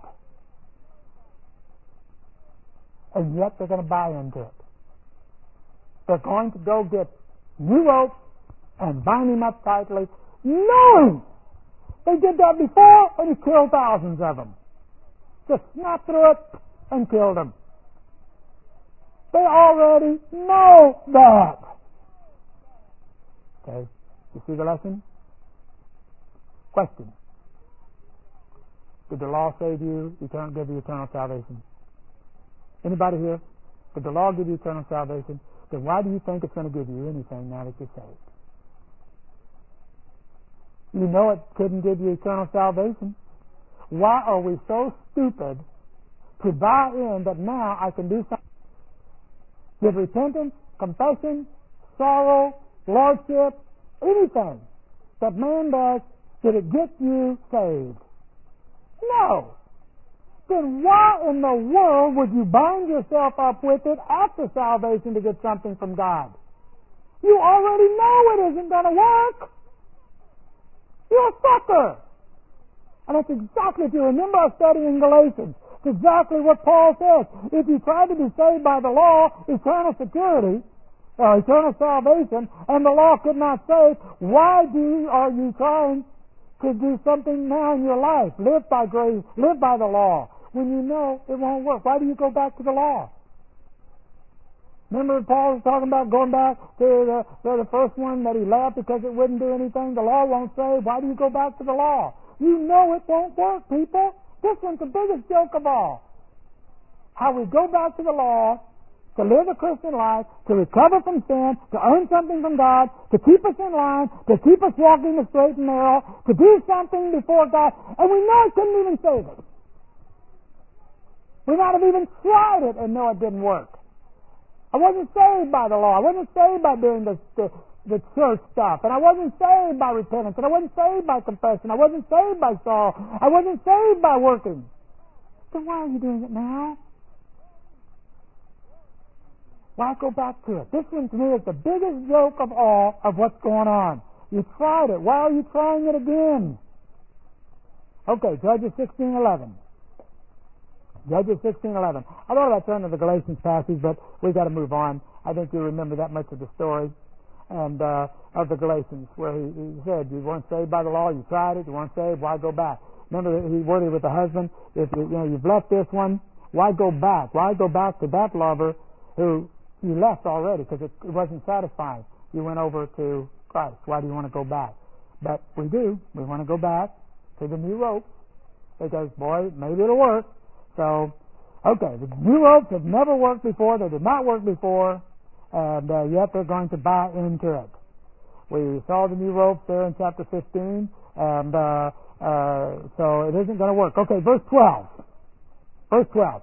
And yet they're going to buy into it. They're going to go get new ropes and bind him up tightly, knowing they did that before and he killed thousands of them. Just snapped through it and killed them. They already know that. Okay, you see the lesson? Question. Did the law save you? Give you eternal salvation? Anybody here? Did the law give you eternal salvation? Then why do you think it's going to give you anything now that you're saved? You know it couldn't give you eternal salvation. Why are we so stupid to buy in that now I can do something? With repentance, confession, sorrow, lordship, anything that man does, did it get you saved? No. Then why in the world would you bind yourself up with it after salvation to get something from God? You already know it isn't going to work. You're a sucker. And that's exactly, if you remember our study in Galatians, it's exactly what Paul says. If you try to be saved by the law, eternal security, or eternal salvation, and the law could not save, why are you trying to do something now in your life? Live by grace, live by the law, when you know it won't work. Why do you go back to the law? Remember Paul was talking about going back to the first one that he left because it wouldn't do anything? The law won't save. Why do you go back to the law? You know it won't work, people. This one's the biggest joke of all. How we go back to the law to live a Christian life, to recover from sin, to earn something from God, to keep us in line, to keep us walking the straight and narrow, to do something before God, and we know it couldn't even save us. We might have even tried it and know it didn't work. I wasn't saved by the law. I wasn't saved by doing the church stuff. And I wasn't saved by repentance. And I wasn't saved by confession. I wasn't saved by sorrow. I wasn't saved by working. So why are you doing it now? Why go back to it? This one to me is the biggest joke of all of what's going on. You tried it. Why are you trying it again? Okay, Judges 16:11. Judges 16:11. I thought about turning to the Galatians passage, but we've got to move on. I think you remember that much of the story and of the Galatians, where he said, you weren't saved by the law, you tried it, you weren't saved, why go back? Remember, he worded with the husband, if you've left this one, why go back? Why go back to that lover who you left already because it wasn't satisfying? You went over to Christ. Why do you want to go back? But we do. We want to go back to the new rope because, boy, maybe it'll work. So, okay, the new ropes have never worked before. They did not work before, and yet they're going to buy into it. We saw the new ropes there in chapter 15, and so it isn't going to work. Okay, verse 12. Verse 12.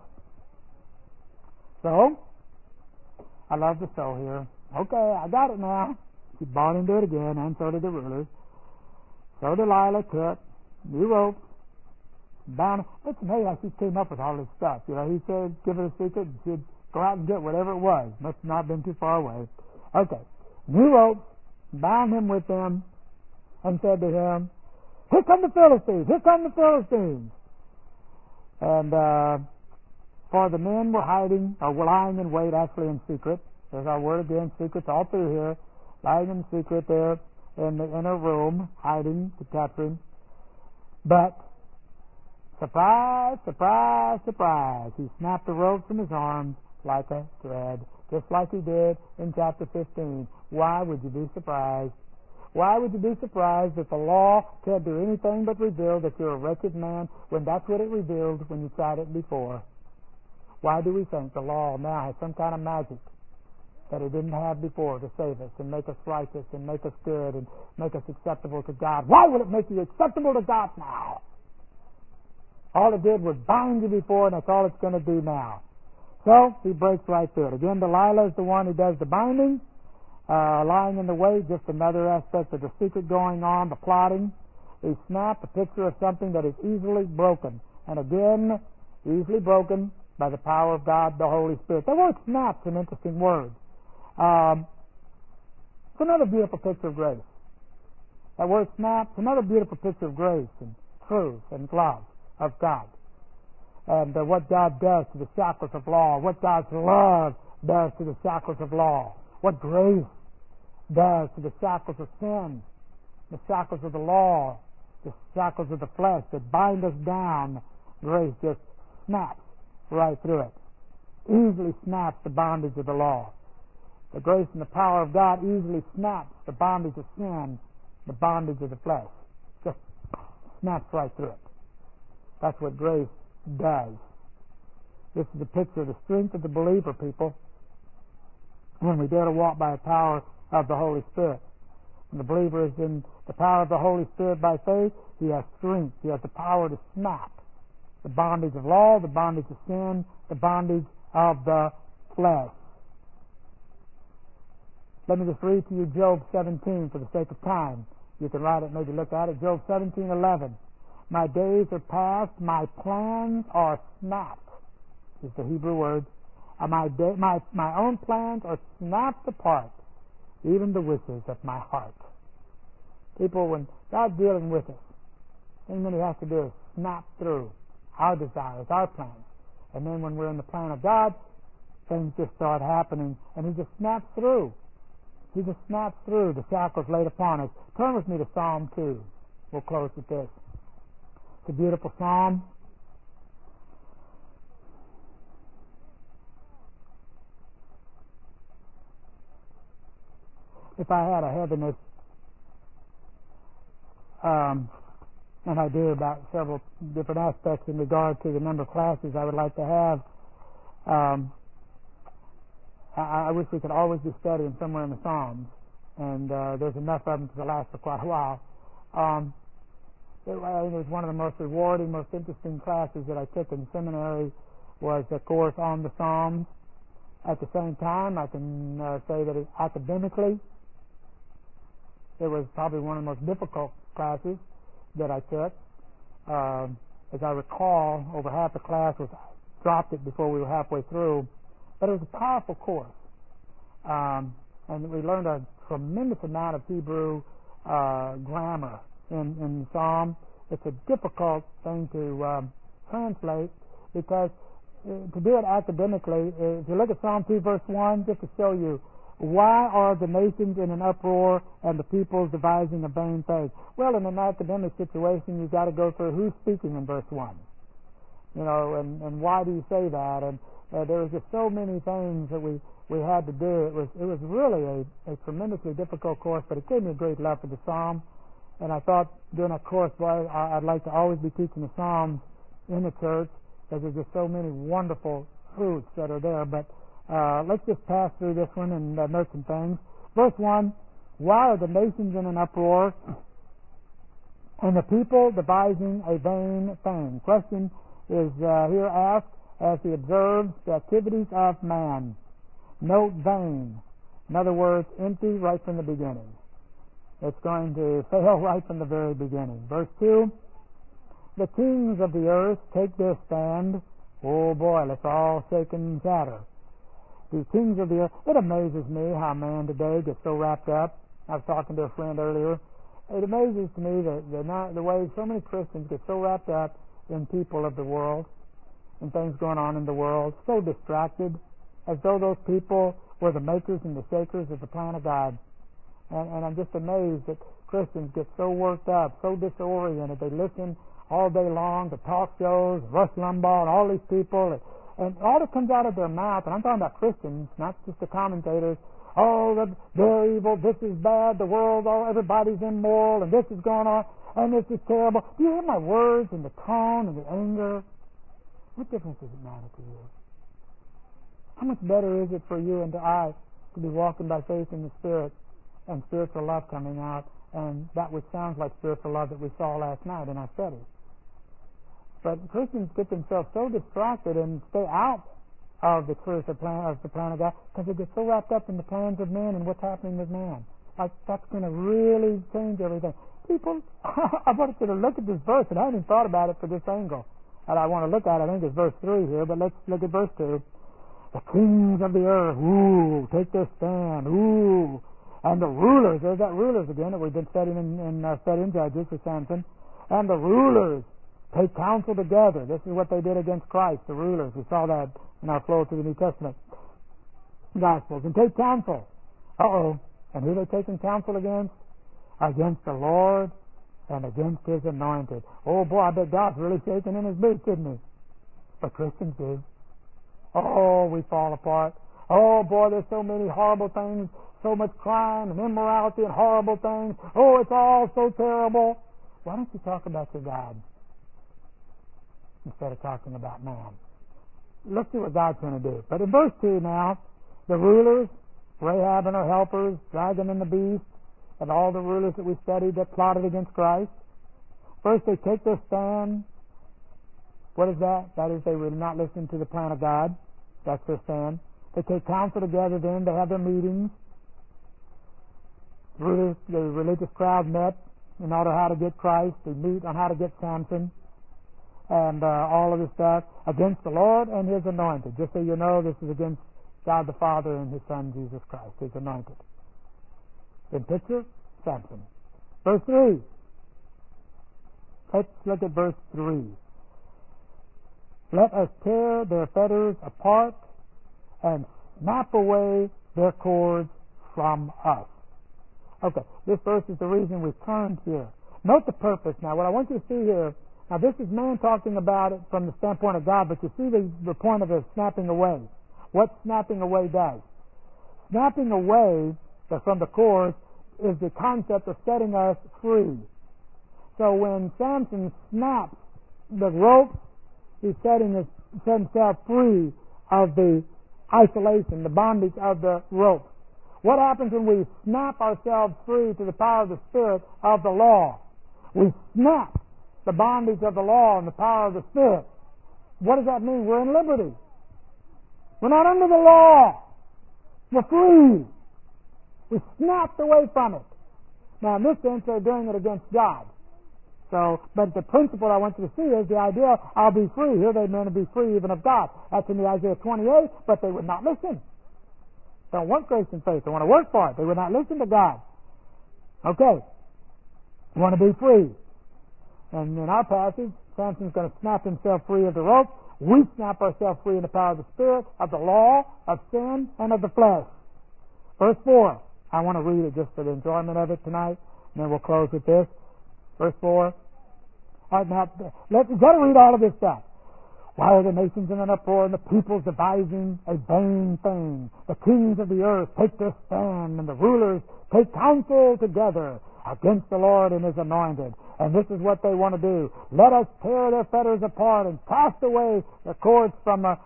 So, I love the soul here. Okay, I got it now. She bought into it again, and so did the rulers. So Delilah took new ropes, bound. It's amazing how she came up with all this stuff. You know, he said, give her a secret, and she'd go out and get whatever it was. Must not have been too far away. Okay, new ropes, bound him with them, and said to him, here come the Philistines, here come the Philistines. And for the men were hiding, or were lying in wait, actually in secret. There's our word again, secrets all through here. Lying in secret there in the inner room, hiding to capture him. But, surprise, surprise, surprise, he snapped the rope from his arms like a thread, just like he did in chapter 15. Why would you be surprised? Why would you be surprised that the law can't do anything but reveal that you're a wretched man when that's what it revealed when you tried it before? Why do we think the law now has some kind of magic that it didn't have before to save us and make us righteous and make us good and make us acceptable to God? Why would it make you acceptable to God now? All it did was bind you before, and that's all it's going to do now. So, he breaks right through it. Again, Delilah is the one who does the binding, lying in the way, just another aspect of the secret going on, the plotting. He snapped a picture of something that is easily broken. And again, easily broken by the power of God, the Holy Spirit. That word snap's an interesting word. It's another beautiful picture of grace. That word snap's another beautiful picture of grace and truth and love of God. And what God does to the shackles of law, what God's love does to the shackles of law, what grace does to the shackles of sin, the shackles of the law, the shackles of the flesh that bind us down. Grace just snaps right through it. Easily snaps the bondage of the law. The grace and the power of God easily snaps the bondage of sin, the bondage of the flesh. Just snaps right through it. That's what grace does. This is a picture of the strength of the believer, people. When we dare to walk by the power of the Holy Spirit. When the believer is in the power of the Holy Spirit by faith, he has strength. He has the power to snap the bondage of law, the bondage of sin, the bondage of the flesh. Let me just read to you Job 17 for the sake of time. You can write it, maybe look at it. Job 17:11. My days are past, my plans are snapped. Is the Hebrew word. My own plans are snapped apart, even the wishes of my heart. People, when God's dealing with us, the thing that He has to do is snap through our desires, our plans. And then when we're in the plan of God, things just start happening, and He just snaps through. He just snaps through the shackles laid upon us. Turn with me to Psalm 2. We'll close with this. It's a beautiful psalm. If I had a heaviness, and I do about several different aspects in regard to the number of classes I would like to have, I wish we could always be studying somewhere in the Psalms, and there's enough of them to last for quite a while. It was one of the most rewarding, most interesting classes that I took in seminary was a course on the Psalms. At the same time, I can say that academically, it was probably one of the most difficult classes that I took. As I recall, over half the class dropped it before we were halfway through. But it was a powerful course. And we learned a tremendous amount of Hebrew grammar in the Psalm. It's a difficult thing to translate because to do it academically, if you look at Psalm 2 verse 1, just to show you, why are the nations in an uproar and the peoples devising a vain thing? Well, in an academic situation, you've got to go through who's speaking in verse 1. You know, and why do you say that? And there was just so many things that we had to do. It was really a tremendously difficult course, but it gave me a great love for the Psalm. And I thought during that course, boy, I'd like to always be teaching the Psalms in the church because there's just so many wonderful truths that are there. But let's just pass through this one and note some things. Verse 1, why are the nations in an uproar and the people devising a vain thing? Question is here asked as he observes the activities of man. Note vain. In other words, empty right from the beginning. It's going to fail right from the very beginning. Verse 2, the kings of the earth take their stand. Oh boy, let's all shake and chatter. The kings of the earth. It amazes me how man today gets so wrapped up. I was talking to a friend earlier. It amazes me the way so many Christians get so wrapped up in people of the world and things going on in the world, so distracted, as though those people were the makers and the shakers of the plan of God. And I'm just amazed that Christians get so worked up, so disoriented. They listen all day long to talk shows, Rush Limbaugh, and all these people, and all that comes out of their mouth, and I'm talking about Christians, not just the commentators, oh, they're evil, this is bad, the world, oh, everybody's immoral, and this is going on, and this is terrible. Do you hear my words and the tone and the anger? What difference does it matter to you? How much better is it for you and to I to be walking by faith in the Spirit and spiritual love coming out, and that which sounds like spiritual love that we saw last night in our study? But Christians get themselves so distracted and stay out of the truth of the plan of God because they get so wrapped up in the plans of men and what's happening with man. Like that's going to really change everything. People, I wanted you to look at this verse, and I haven't even thought about it for this angle. And I want to look at it, I think it's verse 3 here, but let's look at verse 2. The kings of the earth, ooh, take their stand, ooh. And the rulers, there's that rulers again that we've been studying in studying Judges for Samson. And the rulers take counsel together. This is what they did against Christ, the rulers. We saw that in our flow through the New Testament Gospels. And take counsel. Uh-oh. And who are they taking counsel against? Against the Lord and against His anointed. Oh boy, I bet God's really shaking in His boots, didn't He? But Christians do. Oh, we fall apart. Oh boy, there's so many horrible things, so much crime and immorality and horrible things. Oh, it's all so terrible. Why don't you talk about your God instead of talking about man? Let's see what God's going to do. But in verse 2 now, the rulers, Rahab and her helpers, dragon and the beast, and all the rulers that we studied that plotted against Christ. First, they take their stand. What is that? That is, they will not listen to the plan of God. That's their stand. They take counsel together then. They have their meetings. the religious crowd met in order how to get Christ. They meet on how to get Samson and all of this stuff against the Lord and His anointed. Just so you know, this is against God the Father and His Son Jesus Christ, His anointed. In picture, Samson. Verse 3. Let's look at verse 3. Let us tear their fetters apart and snap away their cords from us. Okay, this verse is the reason we turned here. Note the purpose now. What I want you to see here, now this is man talking about it from the standpoint of God, but you see the point of the snapping away. What snapping away does. Snapping away from the cords is the concept of setting us free. So when Samson snaps the rope, he's setting himself free of the isolation, the bondage of the rope. What happens when we snap ourselves free to the power of the Spirit of the law? We snap the bondage of the law and the power of the Spirit. What does that mean? We're in liberty. We're not under the law. We're free. We snapped away from it. Now, in this sense, they're doing it against God. So, but the principle I want you to see is the idea, I'll be free. Here they meant to be free even of God. That's in the Isaiah 28, but they would not listen. They don't want grace and faith. They want to work for it. They would not listen to God. Okay. You want to be free. And in our passage, Samson's going to snap himself free of the rope. We snap ourselves free in the power of the Spirit, of the law, of sin, and of the flesh. Verse 4. I want to read it just for the enjoyment of it tonight, and then we'll close with this. Verse 4. All right, now, you've got to read all of this stuff. Why are the nations in an uproar and the peoples devising a vain thing? The kings of the earth take their stand, and the rulers take counsel together against the Lord and His anointed. And this is what they want to do. Let us tear their fetters apart and cast away the cords from us.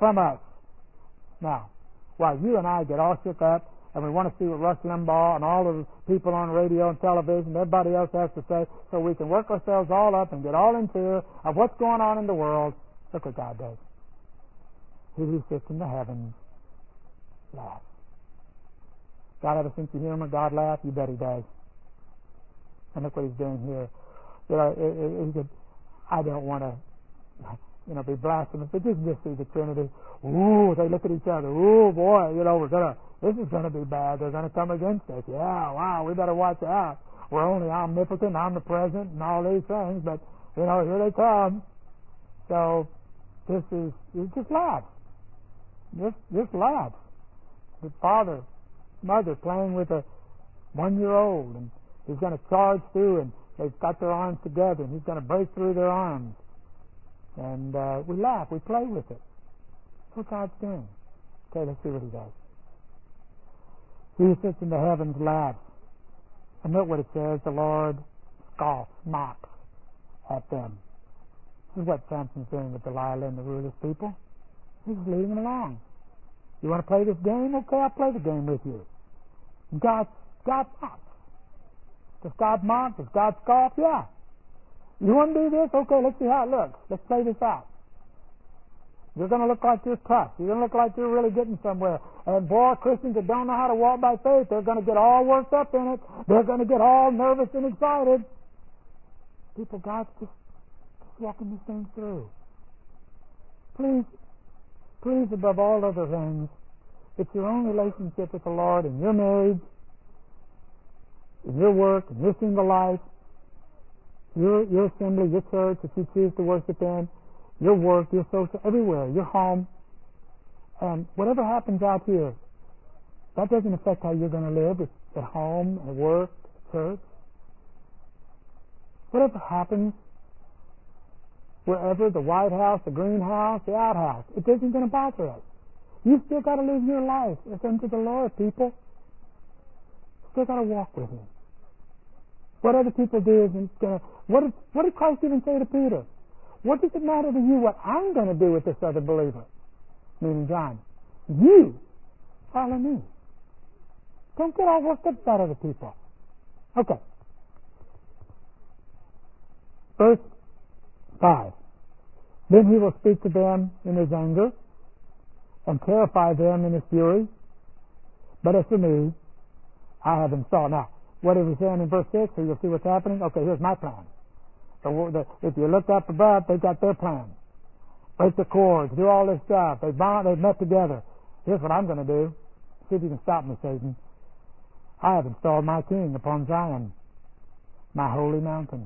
Now, while you and I get all shook up, and we want to see what Rush Limbaugh and all of the people on radio and television, everybody else has to say, so we can work ourselves all up and get all in fear of what's going on in the world. Look what God does. He who sits in the heavens laughs. God ever sense of humor? God laugh? You bet He does. And look what He's doing here. You know, He said, I don't want to, be blasphemous, but you can just see the Trinity. Ooh, they look at each other. Ooh, boy, this is going to be bad. They're going to come against us. Yeah, wow, we better watch out. We're only omnipotent, omnipresent, and all these things, but, here they come. So, just laughs. Just laughs. The father, mother playing with a 1-year-old, and he's going to charge through, and they've got their arms together, and he's going to break through their arms. And we laugh, we play with it. That's what God's doing. Okay, let's see what He does. He who sits in the heavens laughs. And note what it says, the Lord scoffs, mocks at them. This is what Samson's doing with Delilah and the rulers' people. He's leading them along. You want to play this game? Okay, I'll play the game with you. God mocks. Does God mock? Does God scoff? Yeah. You want to do this? Okay, let's see how it looks. Let's play this out. You're going to look like you're tough. You're going to look like you're really getting somewhere. And boy, Christians that don't know how to walk by faith, they're going to get all worked up in it. They're going to get all nervous and excited. People, God's just walking this thing through. Please, above all other things, it's your own relationship with the Lord in your marriage, in your work, in your single life, your assembly, your church, if you choose to worship in, your work, your social, everywhere, your home. And whatever happens out here, that doesn't affect how you're going to live at home, at work, at church. Whatever happens, wherever, the White House, the greenhouse, the outhouse, it isn't going to bother us. You still got to live your life as unto the Lord, people. Still got to walk with Him. What other people do isn't going to... What did Christ even say to Peter? What does it matter to you what I'm going to do with this other believer? Meaning John. You follow me. Don't get all worked up about other people. Okay. Verse 5. Then He will speak to them in His anger and terrify them in His fury. But as for me, I have installed. Now, What is he saying in verse 6? So you'll see what's happening. Okay, here's my plan. If you look up above, they've got their plan. Break the cords, do all this stuff. They've met together. Here's what I'm going to do. See if you can stop me, Satan. I have installed my king upon Zion, my holy mountain.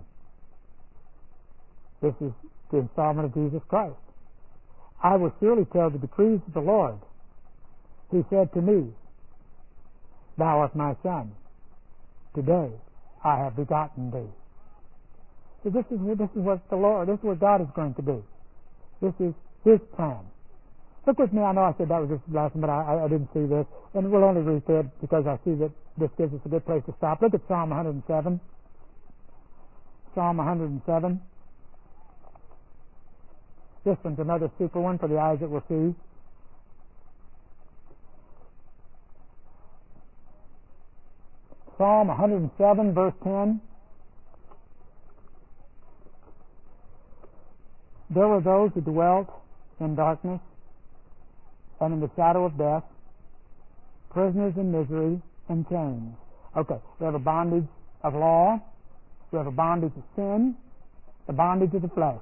This is the installment of Jesus Christ. I will surely tell the decrees of the Lord. He said to me, Thou art my son. Today I have begotten thee. So this is what the Lord, this is what God is going to do. This is His plan. Look with me. I know I said that was just the lesson, but I didn't see this. And we'll only read it because I see that this gives us a good place to stop. Look at Psalm 107. Psalm 107. This one's another super one for the eyes that will see. Psalm 107, verse 10. There were those who dwelt in darkness and in the shadow of death, prisoners in misery and chains. Okay, we have a bondage of law, we have a bondage of sin, a bondage of the flesh.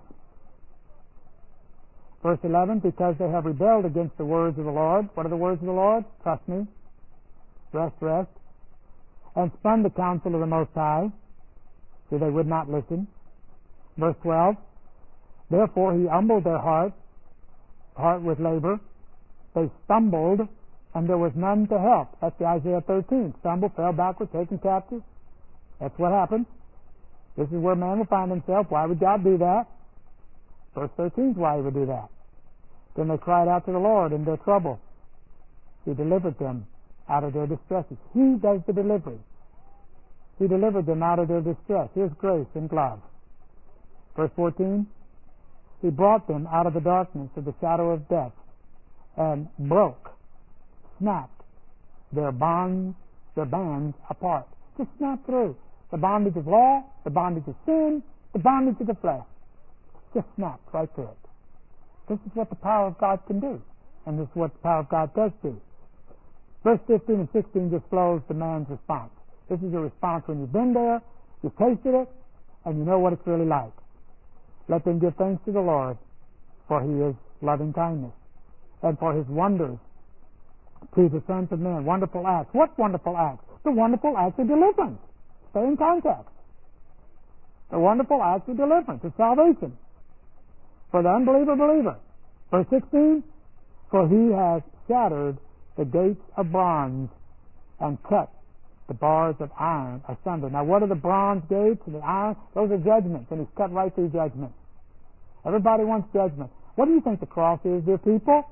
Verse 11, because they have rebelled against the words of the Lord. What are the words of the Lord? Trust me. Rest, rest. And spurned the counsel of the Most High, so they would not listen. Verse 12, therefore He humbled their heart with labor. They stumbled, and there was none to help. That's the Isaiah 13. Stumble, fell backward, taken captive. That's what happens. This is where man will find himself. Why would God do that? Verse 13 is why He would do that. Then they cried out to the Lord in their trouble. He delivered them out of their distresses. He does the delivery. He delivered them out of their distress. His grace and love. Verse 14, He brought them out of the darkness of the shadow of death and broke, snapped their bands apart. Just snapped through. The bondage of law, the bondage of sin, the bondage of the flesh. Just snapped right through it. This is what the power of God can do. And this is what the power of God does do. Verse 15 and 16 just flows the man's response. This is your response when you've been there, you've tasted it, and you know what it's really like. Let them give thanks to the Lord, for He is loving kindness, and for His wonders to the sons of men. Wonderful acts. What wonderful acts? The wonderful acts of deliverance. Stay in context. The wonderful acts of deliverance, of salvation. For the unbeliever, believer. Verse 16, for He has shattered the gates of bronze and cut the bars of iron asunder. Now what are the bronze gates and the iron? Those are judgments, and He's cut right through judgment. Everybody wants judgment. What do you think the cross is, dear people?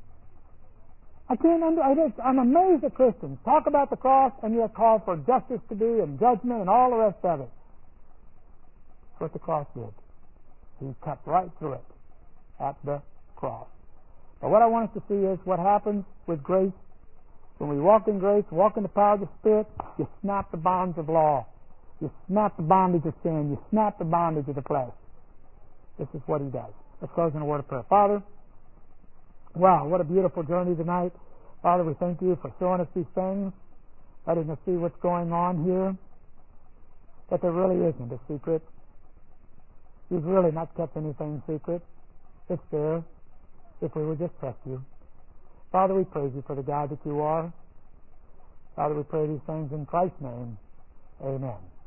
I'm amazed at Christians. Talk about the cross and yet call for justice to be and judgment and all the rest of it. That's what the cross did. He cut right through it at the cross. But what I want us to see is what happens with grace. When we walk in grace, walk in the power of the Spirit, you snap the bonds of law. You snap the bondage of sin. You snap the bondage of the flesh. This is what He does. Let's close in a word of prayer. Father, wow, what a beautiful journey tonight. Father, we thank You for showing us these things, letting us see what's going on here, that there really isn't a secret. You've really not kept anything secret. It's there if we would just trust You. Father, we praise You for the God that You are. Father, we pray these things in Christ's name. Amen.